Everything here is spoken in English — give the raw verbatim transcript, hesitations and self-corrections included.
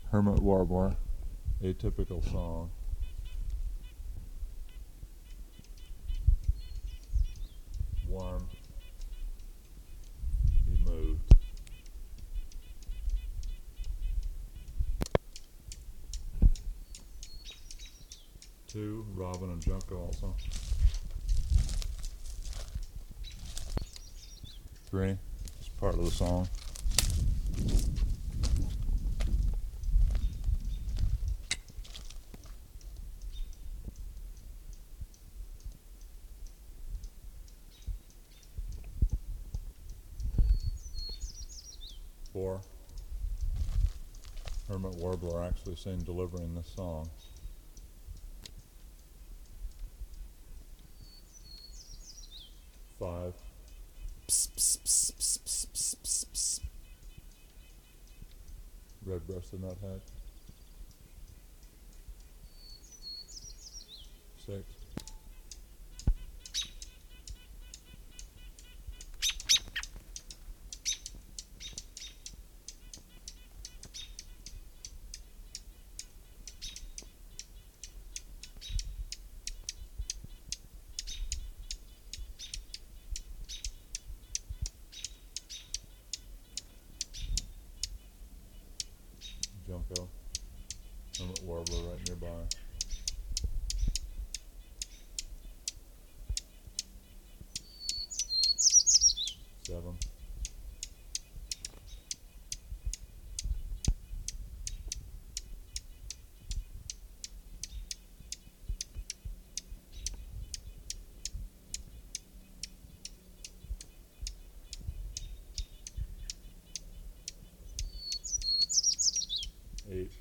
Hermit warbler, atypical song. One, he moved. Two, robin and junco also. Three, it's part of the song. Four, hermit warbler actually seen delivering this song. Five, red-breasted nuthatch. Six, junco, hermit warbler right nearby. Seven, eight,